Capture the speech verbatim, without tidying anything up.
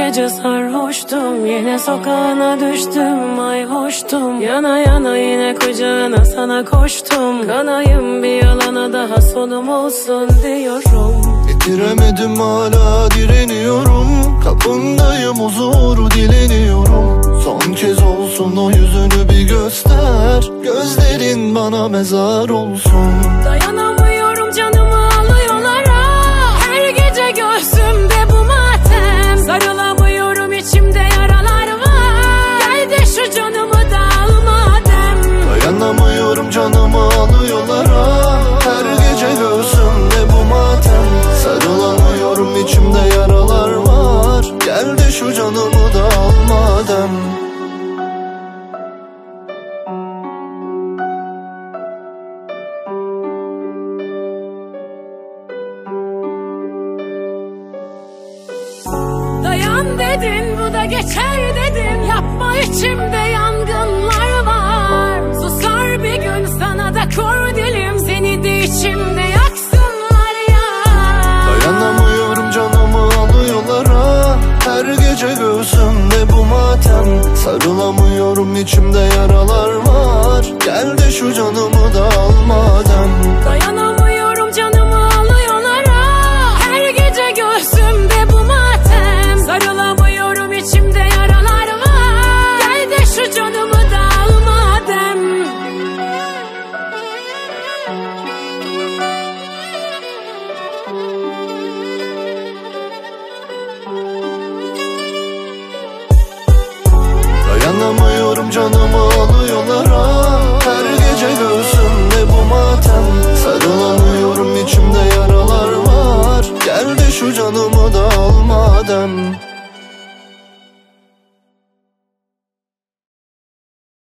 gece sarhoştum, yine sokağına düştüm, ay hoştum. Yana yana yine kucağına sana koştum. Kanayım bir yalana daha sonum olsun diyorum. Bitiremedim hala direniyorum. Kapındayım huzuru dileniyorum. Son kez olsun o yüzünü bir göster. Gözlerin bana mezar olsun. Dayanamıyorum canımı alıyorlar ah. Her gece göğsümde bu matem. Sarılamıyorum içimde yaralar var. Gel de şu canımı da al madem. Dayanamıyorum canımı alıyorlar ah. Her gece göğsümde bu matem. Sarılamıyorum içimde yaralar var. Gel de şu canımı da al madem. Dayan dedin bu da geçer dedim. Yapma içimde yangınlar var. Susar bir gün sana da kor dilim. Seni de içimde yaksınlar ya. Dayanamıyorum canımı alıyorlar ah. Her gece göğsümde bu matem. Sarılamıyorum içimde yaralar var. Gel de şu canımı da al madem. Dayanamıyorum